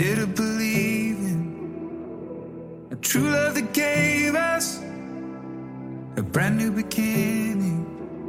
Did I believe in a true love that gave us a brand new beginning?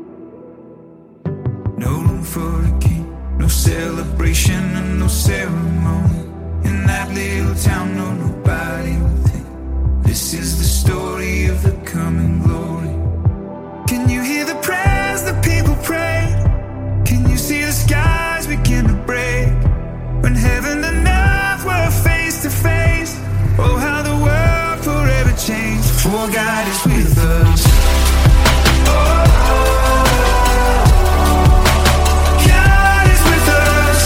No room for a king, no celebration and no ceremony. In that little town, no, nobody will think this is the story of the coming glory. Can you hear the prayers the people pray? Can you see the skies begin to break? When heaven and earth were face to face, oh how the world forever changed. For God is with us. God is with us.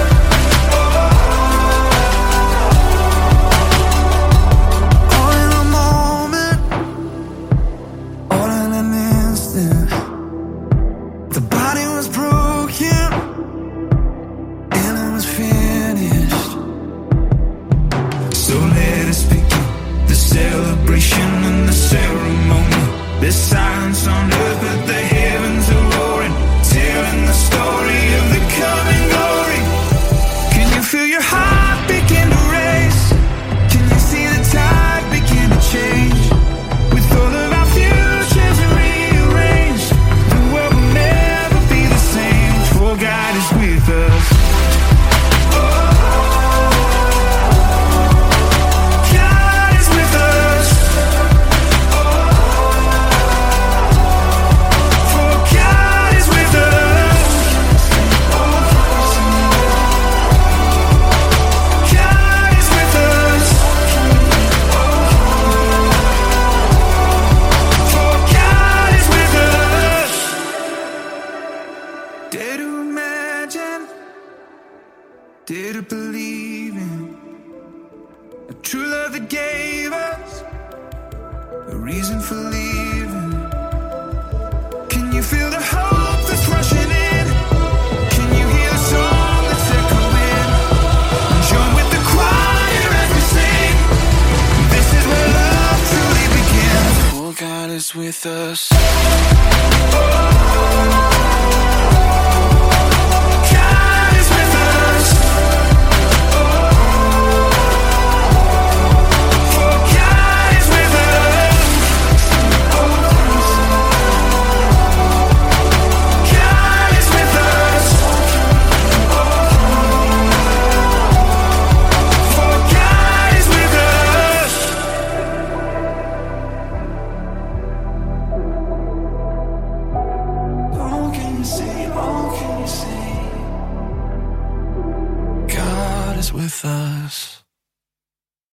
All in a moment, all in an instant, the body was broken and it was finished. So let us begin the celebration and the ceremony. There's silence on earth but the heavens are roaring, telling the story of the coming glory. Can you feel your heart begin to race? Can you see the tide begin to change? With all of our futures rearranged, the world will never be the same. For God is with us. God is with us. For God is with us. God is with us. For God is with us. Dare to imagine, dare to believe in a true love that gave us a reason for living. Can you feel the hope that's rushing in? Can you hear the song that's echoing? Join with the choir as we sing. This is where love truly begins. Oh, God is with us. God is with us. For God is with us. God is with us. For God is with us. Oh, can you see? Oh, can you see? God is with us.